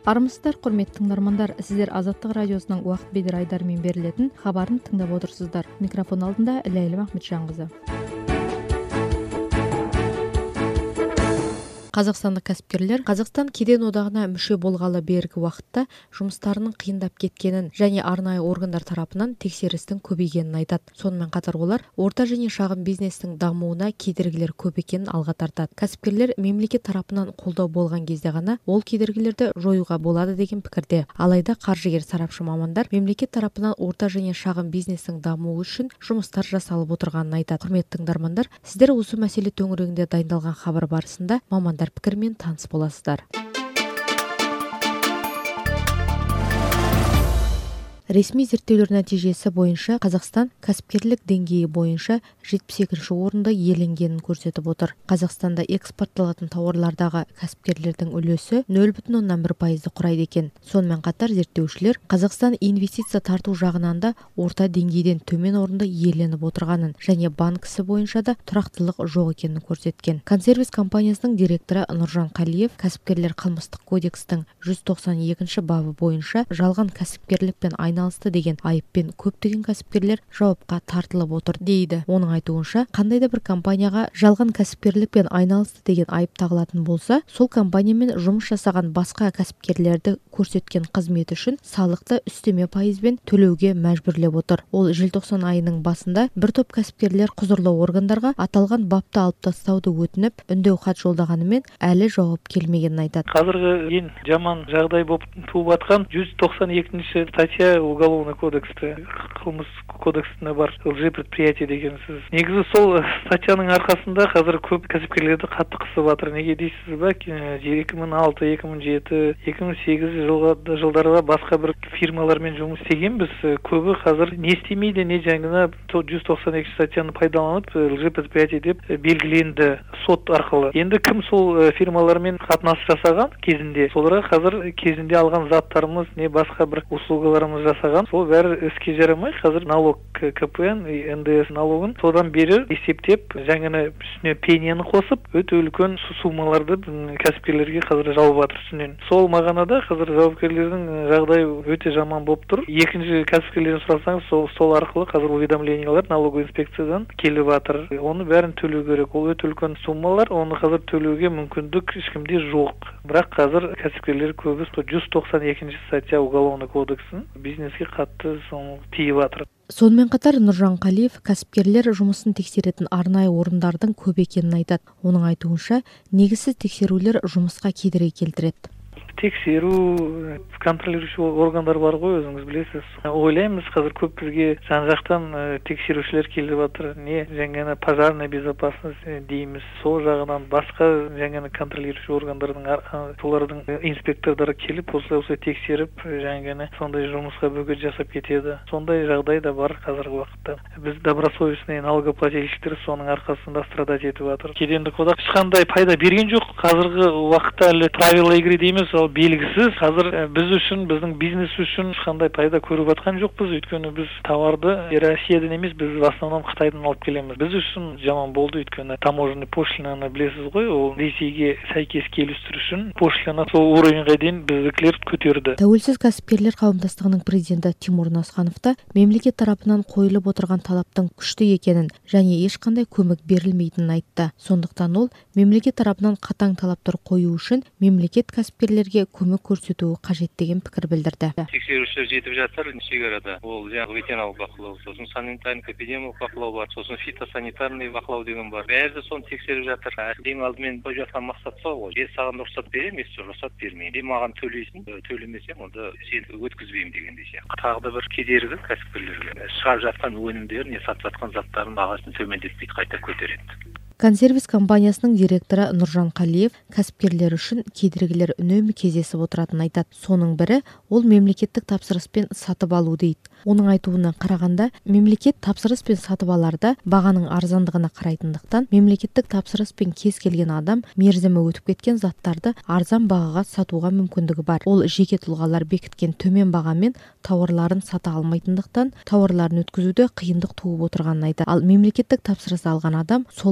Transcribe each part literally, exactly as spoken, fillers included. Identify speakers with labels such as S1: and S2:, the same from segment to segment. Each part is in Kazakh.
S1: Армысыздар, құрметті тыңдармандар, сіздер Азаттық радиосының уақыт бедер айдарымен берілетін хабарын тыңдап отырсыздар. Микрофон алдында Ләйлім Ахметжанқызы. Қазақстандық кәсіпкерлер Қазақстан кеден одағына мүше болғалы бергі уақытта жұмыстарының қиындап кеткенін және арнайы органдар тарапынан тексерістің көбейгенін айтады. Сонымен қатар олар орта және шағын бизнестің дамуына кедергілер көп екенін алға тартады. Кәсіпкерлер мемлекет тарапынан қолдау болған кезде ғана ол кедергілерді жоюға болады деген пікірде. Алайда қаржыгер сарапшы мамандар мемлекет тарапынан орта және шағын бизнестің дамуы үшін жұмыстар жасалып отырғанын айтады. Құрметті тыңдармандар, сіздер осы мәселе төңірегінде дайындалған хабар барысында мамандар пікірмен таныс боласыздар. Ресми зерттеулер нәтижесі бойынша Қазақстан кәсіпкерлік деңгейі бойынша жетпіс екінші орынды иеленгенін көрсетіп отыр. Қазақстанда экспортталатын тауарлардағы кәсіпкерлердің үлесі нөл бүтін оннан бір пайызды құрайды екен. Сонымен қатар зерттеушілер Қазақстан инвестиция тарту жағынан да орта деңгейден төмен орынды иеленіп отырғанын және банк ісі бойынша да тұрақтылық жоқ екенін көрсеткен. Консервис компаниясының директоры Нұржан Қалиев кәсіпкерлер қылмыстық кодекстің жүз тоқсан екінші бабы бойынша жалған кәсіпкерлікпен айналысты деген айыппен көптеген кәсіпкерлер жауапқа тартылып отыр дейді. Оның айтуынша, қандай да бір компанияға жалған кәсіпкерлікпен айналысты деген айып тағылатын болса, сол компаниямен жұмыс жасаған басқа кәсіпкерлерді көрсеткен қызмет үшін салықты үстеме пайызбен төлеуге мәжбүрлеп отыр. Ол желтоқсан айының басында бір топ кәсіпкерлер құзырлы органдарға аталған бапты алып тастауды өтініп, үндеу хат жолдағанымен әлі жауап келмегенін айтады.
S2: Қазіргі ең жаман жағдай болып туып жатқан жүз тоқсан екінші статья уголовный кодексті, қылмыс кодексіне бар лжепредприятие деген сөз. Негізі сол статьяның арқасында қазір көп кәсіпкерлерді қатты қысып жатыр. Неге дейсіз ба? екі мың алты, екі мың жеті, екі мың сегіз жылдарда басқа бір фирмалармен жұмыс істегенбіз. Көбі қазір не істемейді, не жаңына жүз тоқсан екінші статьяны пайдаланып лжепредприятие деп белгіленді сот арқылы. Енді кім сол фирмалармен қатынас жасаған кезінде, соларға қазір кезінде алған заттарымыз, не басқа бір услугаларымыз жасаған, сол бәрі іске жарамай, қазір налог ка пэ эн, эн дэ эс налогын содан бері есептеп, жаңаны үстіне пенияны қосып, өте үлкен суммаларды кәсіпкерлерге қазір жауып жатыр үстінен. Сол мағынада қазір жауапкерлердің жағдайы өте жаман болып тұр. Екінші кәсіпкерлерден сұрасаңыз, сол, сол арқылы қазір уведомлениялар налоговый инспекциядан келіп жатыр. Оны бәрін төлеу керек. Ол өте үлкен суммалар, оны қазір төлеуге мүмкіндік ешкімде жоқ. Бірақ қазір кәсіпкерлер көбі жүз тоқсан екінші статья уголовный кодексын бизнеске қатты тиіп жатыр.
S1: Сонымен қатар Нұржан Қалиев кәсіпкерлер жұмысын тексеретін арнайы орындардың көп екенін айтады. Оның айтуынша, негізсіз тексерулер жұмысқа кедергі келтіреді.
S2: Тексеру, контролирующий органдар бар ғой, өзіңіз білесіз. Ойлаймыз, қазір көп бізге жан-жақтан тексерушілер келіп жатыр. Не жаңағы пожарная безопасность дейміз. Сол жағынан басқа жаңағы контролирующий органдардың, солардың инспекторлары келіп, осылай-осылай тексеріп, жаңағы сондай жұмысқа бөгет жасап кетеді. Сондай жағдай да бар қазіргі уақытта. Біз добросовестный налогоплательщиктер соның арқасында страдать етіп жатыр. Кедендік одақ ешқандай пайда берген жоқ. Қазіргі уақытта әлі правила игры дейміз, белгісіз. Қазір біз үшін, біздің бизнес үшін ешқандай пайда көріп жатқан жоқпыз. Өйткені біз товарды Россиядан емес, біз в основном Қытайдан алып келеміз. Біз үшін жаман болды, өйткені таможенный пошлинаны білесіз ғой, ол Ресейге сәйкес келістіру үшін пошлина сол уровеньға дейін біздікілер көтерді.
S1: Тәуелсіз кәсіпкерлер қауымдастығының президенті Тимур Насханов та мемлекет тарапынан қойылып отырған талаптың күшті екенін және ешқандай көмек берілмейтінін айтты. Сондықтан ол мемлекет тарапынан қатаң талаптар қою үшін мемлекет кәсіпкерлерге көмек көрсетуі қажет деген пікір білдірді.
S3: Тексерушілер жетіп жатыр шекарада. Ол жаңағы ветеринарлық бақылау, сосын санитарлық эпидемиялық бақылау бар, сосын фитосанитарный бақылау деген бар. Бәрі соны тексеріп жатыр. Ең алдымен қойып жатқан мақсат сол ғой. Мен саған рұқсат беремін, мен рұқсат бермеймін. Мен маған төлейсің, төлемесең, онда сен өткізбеймін дегендей сияқты. Тағы да бір кедергі кәсіпкерлерге. Шығарып жатқан өнімдерін, не сатып жатқан заттарын бағасын төмендетпейді, қайта көтереді.
S1: Консервис компаниясының директоры Нұржан Қалиев кәсіпкерлер үшін кедергілер үнемі кездесіп отыратынын айтады. Соның бірі ол мемлекеттік тапсырыспен сатып алу дейді. Оның айтуына қарағанда, мемлекет тапсырыспен сатып аларда бағаның арзандығына қарайтындықтан, мемлекеттік тапсырыспен кез келген адам мерзімі өтіп кеткен заттарды арзан бағаға сатуға мүмкіндігі бар. Ол жеке тұлғалар бекіткен төмен бағамен тауарларын сата алмайтындықтан, тауарларын өткізуде қиындық туып отырғанын айтады. Ал мемлекеттік тапсырыс алған адам сол бағаға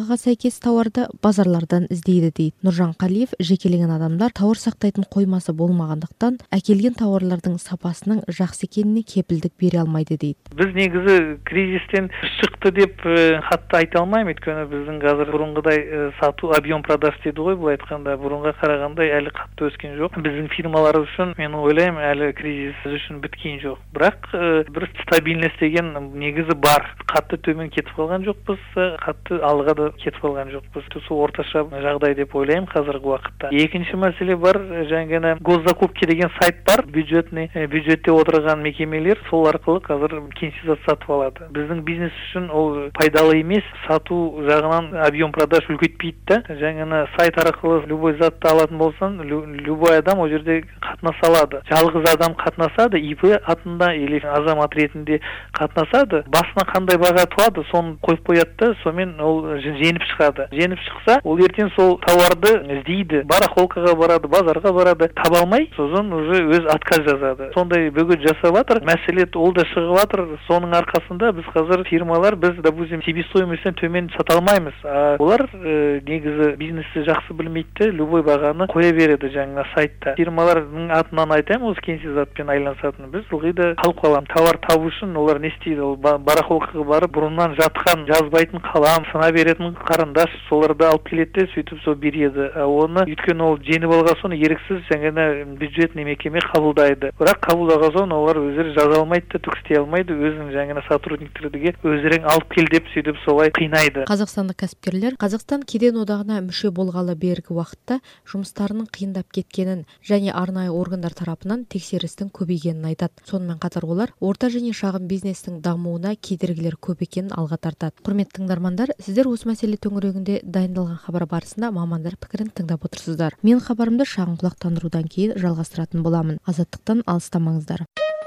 S1: сапаға сәйкес тауарды базарлардан іздейді дейді Нұржан Қалиев. Жекелеген адамдар тауар сақтайтын қоймасы болмағандықтан әкелген тауарлардың сапасының жақсы екеніне кепілдік бере алмайды дейді.
S2: Біз негізі кризистен шықты деп қатты айта алмаймын, өйткені біздің қазір бұрынғыдай сату объем продаж дейді ғой, бұл айтқанда бұрынға қарағандай әлі қатты өскен жоқ. Біздің фирмалар үшін мен ойлаймын әлі кризис үшін біткен жоқ. Бірақ бір стабильность деген негізі бар. Қатты төмен кетіп қалған жоқпыз, қатты алға да кетіп қалған жоқпыз. Сол орташа жағдай деп ойлаймын қазіргі уақытта. Екінші мәселе бар, жаңағы госзакупки деген сайт бар, бюджетный бюджетте отырған мекемелер сол арқылы қазір кеңсе сатып алады. Біздің бизнес үшін ол пайдалы емес, сату жағынан объем продаж үлкейтпейді да. Жаңағы сайт арқылы любой затты алатын болсан, любой адам ол жерде қатынаса алады. Жалғыз адам қатынасады, ИП атында или азамат ретінде қатынасады. Басына қандай баға туады, соны қойып қояды да, сонымен ол жеңіп шығады. Жеңіп шықса, ол ертең сол тауарды іздейді, барахолкаға барады, базарға барады, таба алмай, сосын уже өз отказ жазады. Сондай бөгет жасап жатыр. Мәселе ол да шығып жатыр. Соның арқасында біз қазір фирмалар біз допустим себестоимостьтен төмен сата алмаймыз. А олар ә, негізі бизнесті жақсы білмейді, любой бағаны қоя береді жаңа сайтта. Фирмалардың атынан айтайын, осы кеңсе затпен айланысатын. Біз ылғи да қалып қаламыз. Тауар табу үшін олар не істейді? Ол барахолкаға барып, бұрыннан жатқан жазбайтын қалам, сына беретін қарындаш, соларды алып келеді, сөйтіп сол береді. Оны өйткені ол жеңіп алған соң еріксіз жаңа бюджетный мекеме қабылдайды. Бірақ қабылдаған соң олар өздері жаза алмайды, түк істей алмайды, өзінің жаңа сотрудниктерге өздерің алып кел деп сөйтіп солай қинайды.
S1: Қазақстандық кәсіпкерлер Қазақстан кеден одағына мүше болғалы бергі уақытта жұмыстарының қиындап кеткенін және арнайы органдар тарапынан тексерістің көбейгенін айтады. Сонымен қатар олар орта және шағын бизнестің дамуына кедергілер көп екенін алға тартады. Құрметті тыңдармандар, сіздер осы мәселе төңірегінде дайындалған хабар барысында мамандар пікірін тыңдап отырсыздар. Мен хабарымды шағын құлақтандырудан кейін жалғастыратын боламын. Азаттықтан алыстамаңыздар.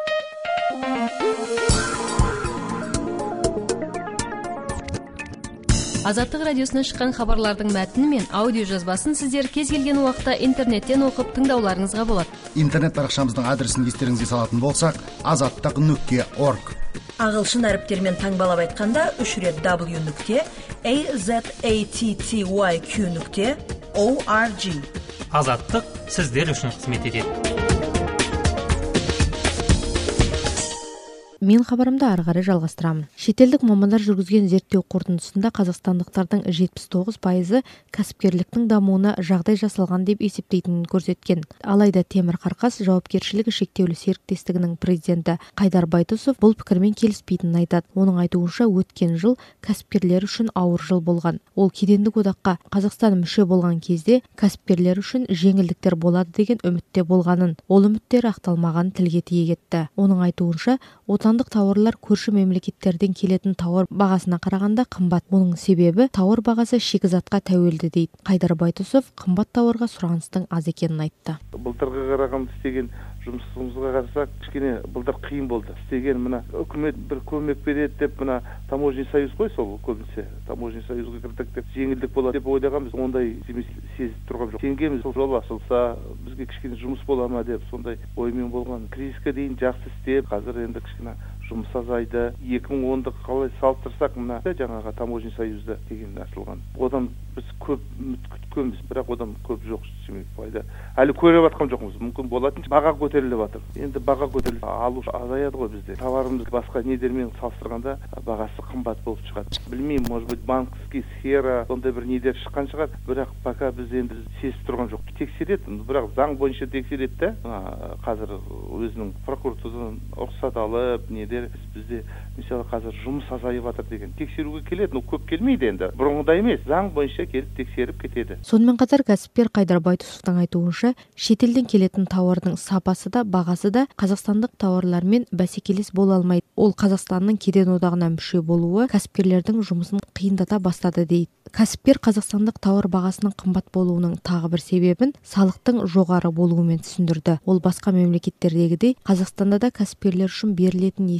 S4: Азаттық радиосынан шыққан хабарлардың мәтіні мен аудио жазбасын сіздер кез келген уақытта интернеттен оқып тыңдауларыңызға болады.
S5: Интернет парақшамыздың адресін естеріңізге салатын болсақ, азаттық нүкте орг.
S6: Ағылшын әріптермен таңбалап айтқанда үш рет w нүкте azatty нүкте org.
S7: Азаттық сіздер үшін қызмет етеді.
S1: Мен хабарымды ары қарай жалғастырамын. Шетелдік мамандар жүргізген зерттеу қорытындысында қазақстандықтардың жетпіс тоғыз пайызы кәсіпкерліктің дамуына жағдай жасалған деп есептейтінін көрсеткен. Алайда Темір Қарқас жауапкершілігі шектеулі серіктестігінің президенті Қайдар Байтусов бұл пікірмен келіспейтінін айтады. Оның айтуынша өткен жыл кәсіпкерлер үшін ауыр жыл болған. Ол кедендік одаққа Қазақстан мүше болған кезде кәсіпкерлер үшін жеңілдіктер болады деген үмітте болғанын, ол үміттер ақталмаған тілге тиек етті. Оның айтуынша отандық тауарлар көрші мемлекеттерден келетін тауар бағасына қарағанда қымбат. Оның себебі тауар бағасы шикізатқа тәуелді дейді. Қайдар Байтусов қымбат тауарға сұраныстың аз екенін айтты.
S8: Былтырғы қарағанда істеген жұмысымызға қарасақ, кішкене былтыр қиын болды. Істеген мына үкімет бір көмек береді деп мына таможня союз қой, сол көбінесе таможня союзға кірдік деп жеңілдік болады деп ойлағанбыз. Ондай сезіп тұрған жоқ. Теңгеміз жол ашылса, бізге кішкене жұмыс бола ма деп сондай оймен болған. Кризиске дейін жақсы істеп, қазір енді кішкене жұмыс азайды. екі мың онды қалай салыстырсақ, мына жаңағы таможня союзда деген ашылған. Одан біз көп үміт күткенбіз, бірақ одан көп жоқ пайда. Әлі көріп жатқан жоқпыз. Мүмкін болатын. Баға көтеріліп жатыр. Енді баға көтеріліп, алушы азаяды ғой бізде. Товарымыз басқа недермен салыстырғанда бағасы қымбат болып шығады. Білмеймін, может быть, банковский сфера сондай бір недер шыққан шығар, бірақ пока біз енді сезіп тұрған жоқ. Тексереді, бірақ заң бойынша тексереді да. Қазір өзінің прокуратурадан рұқсат алып, недер бізде мысалы қазір жұмыс азайып жатыр деген тексеруге келеді, но көп келмейді енді. Бұрынғыдай емес, заң бойынша келіп тексеріп кетеді.
S1: Сонымен қатар кәсіпкер Қайдар Байтусовтың айтуынша, шетелден келетін тауардың сапасы да, бағасы да қазақстандық тауарлармен бәсекелес бола алмайды. Ол Қазақстанның кеден одағына мүше болуы кәсіпкерлердің жұмысын қиындата бастады дейді. Кәсіпкер қазақстандық тауар бағасының қымбат болуының тағы бір себебін салықтың жоғары болуымен түсіндірді. Ол басқа мемлекеттердегідей Қазақстанда да кәсіпкерлер үшін берілетін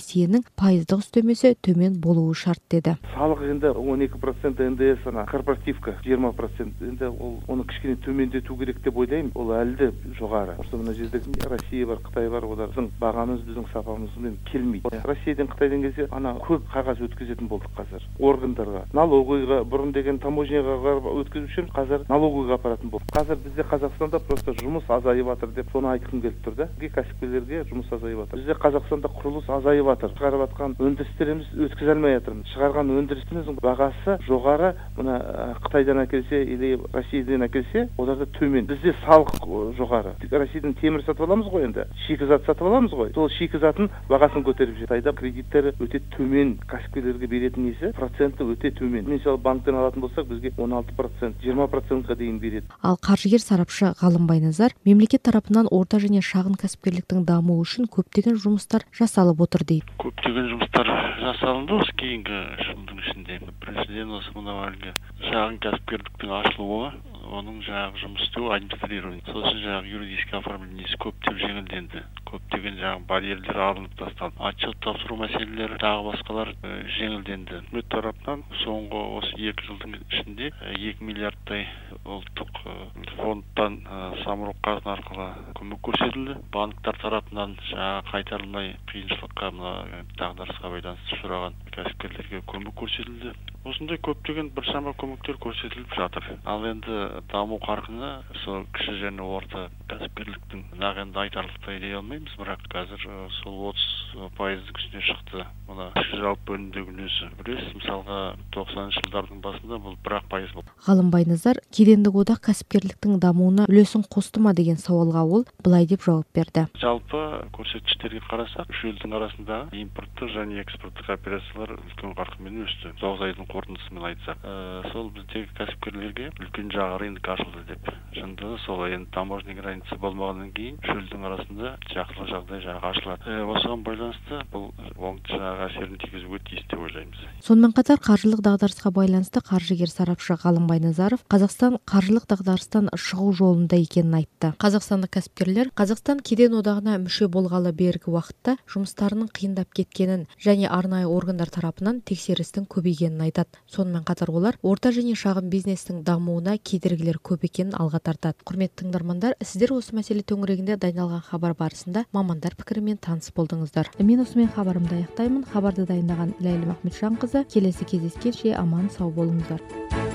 S1: несиенің пайыздық үстемесі төмен болуы шарт деді.
S8: Салық енді он екі процент, эн дэ эс ана корпоративка жиырма процент. Енді ол оны кішкене төмендету керек деп ойлаймын. Ол әлі де жоғары. Осы мына жерде Россия бар, Қытай бар, олардың бағамыз біздің сапамызбен келмейді. Россиядан, Қытайдан келсе, ана көп қағаз өткізетін болдық қазір. Органдарға, налогыйға, бұрын деген таможняға өткізу үшін қазір налогыйға апаратын болдық. Қазір бізде Қазақстанда просто жұмыс азайып жатыр деп соны айтқым келіп тұр да. Кәсіпкерлерге жұмыс азайып жатыр. Бізде Қазақстанда құрылыс азайып жатыр. Шығарып жатқан өндірістеріміз өткізе алмай жатырмыз. Шығарған өндірісіміздің бағасы жоғары, мына Қытайдан әкелсе или Россиядан әкелсе, оларда төмен. Бізде салық жоғары. Россиядан темір сатып аламыз ғой енді. Шикізат сатып аламыз ғой. Сол шикізатын бағасын көтеріп жүр. Қытайда кредиттері өте төмен, кәсіпкерлерге беретін несі проценті өте төмен. Мысалы банктен алатын болсақ, бізге он алты процент, жиырма процентқа дейін береді.
S1: Ал қаржыгер сарапшы Ғалым Байназар мемлекет тарапынан орта және шағын кәсіпкерліктің дамуы үшін көптеген жұмыстар жасалып отыр дейді.
S9: Көптеген жұмыстар жасалынды осы кейінгі жылдың ішінде. Біріншіден осы мынау әлгі шағын кәсіпкерліктің ашылуы, оның жаңағы жұмыс істеу администрирование. Сосын жаңағы юридический оформлениесі көптеп жеңілденді. Көптеген жаңағы барьерлер алынып тасталды. Отчет тапсыру мәселелері тағы басқалар жеңілденді. Үкімет тарапынан соңғы осы екі жылдың ішінде екі миллиардтай ұлттық фондтан самұрық қазына арқылы көмек көрсетілді. Банктар тарапынан жаңағы қайтарылмай қиыншылыққа, мына дағдарысқа байланысты ұшыраған кәсіпкерлерге көмек көрсетілді. Осындай көптеген біршама көмектер көрсетіліп жатыр. Ал енді даму қарқыны сол кіші және орта кәсіпкерліктің нағыз айтарлықтай дей алмаймыз, бірақ қазір сол отыз пайыздың үстіне шықты. Мына жалпы өнімдегі үлесі. Білесіз, мысалға тоқсаныншы жылдардың басында бұл бір ақ пайыз болды.
S1: Ғалым Байназар кедендік одақ кәсіпкерліктің дамуына үлесін қосты ма деген сауалға ол былай деп жауап берді.
S9: Жалпы көрсеткіштерге қарасақ, үш елдің арасында импорттық және экспорттық операциялар үлкен қарқынмен өсті. тоғыз айдың қорытындысымен айтсақ, сол біздегі кәсіпкерлерге үлкен жаңа рынок ашылды деп. Шынында сол енді таможня граница болмағаннан кейін үш елдің арасында жақсы жағдай жаңағы ашылады. Осыған байланысты бұл оңды жаңағы әсерін тигізуге тиіс деп ойлаймыз.
S1: Сонымен қатар қаржылық дағдарысқа байланысты қаржыгер сарапшы Ғалым Байназаров Қазақстан қаржылық дағдарыстан шығу жолында екенін айтты. Қазақстандық кәсіпкерлер Қазақстан кеден одағына мүше болғалы бергі уақытта жұмыстарының қиындап кеткенін және арнайы органдар тарапынан тексерістің көбейгенін айтады. Сонымен қатар олар орта және шағын бизнестің дамуына кедергілер көп екенін алға тартады. Құрметті тыңдармандар, сіздер осы мәселе төңірегінде дайындалған хабар барысында мамандар пікірімен таныс болдыңыздар. Мен осымен хабарымды аяқтаймын. Хабарды дайындаған Ләйлім Ахметжанқызы. Келесі кездескенше аман сау болыңыздар.